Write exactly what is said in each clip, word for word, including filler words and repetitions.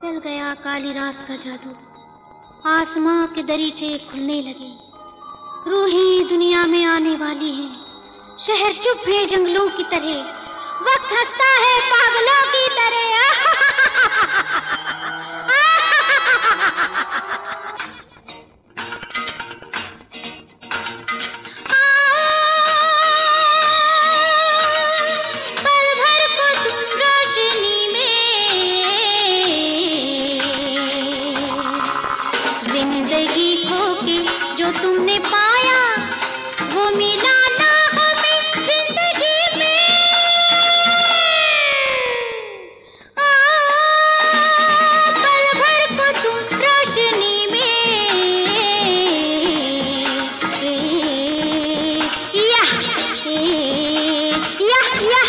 चल गया काली रात का जादू, आसमां के दरीचे खुलने लगे। रूहें दुनिया में आने वाली हैं, शहर चुप है जंगलों की तरह, वक्त हंसता है पागलों की तरह। पल भर को तुम रोशनी में, जिंदगी खो के जो तुमने पाया वो मिला ना हमें जिंदगी में। आ, पल भर को तुम रोशनी में, ए, या, ए, या, या।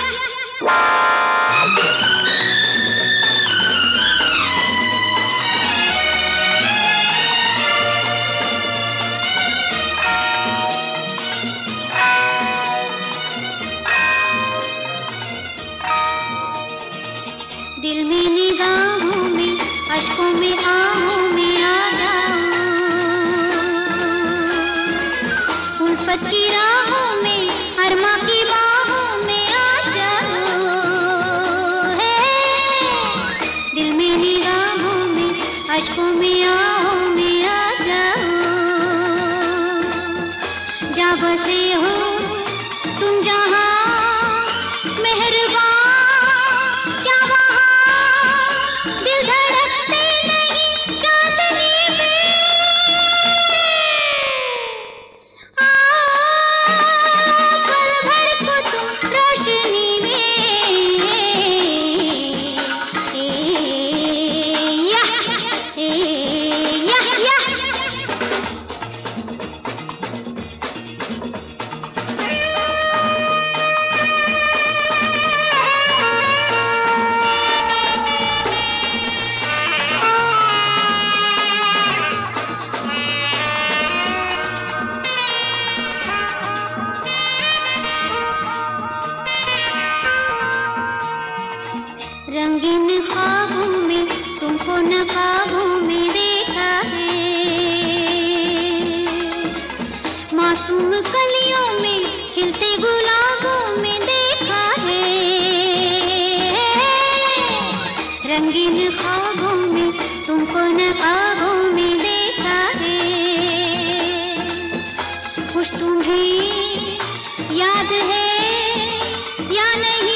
दिल में निगाहों में, अश्कों में आहों में आ जाओ, उल्फत की राहों में, अरमा की बाहों में आ जाओ। है दिल में निगाहों में, अश्कों में आहों में आ जाओ। जा बसे हो तुम जहां मेहरबान, क्या वहां दिल धड़कते नहीं चांदनी में। आ, पल भर को तुम रोशनी में, ए, या, ए, या, या। रंगीन ख्वाबों में तुमको नकाबों में देखा है, मासूम कलियों में खिलते गुलाबों में देखा है। रंगीन ख्वाबों में तुमको नकाबों में देखा है, कुछ तुम्हें याद है या नहीं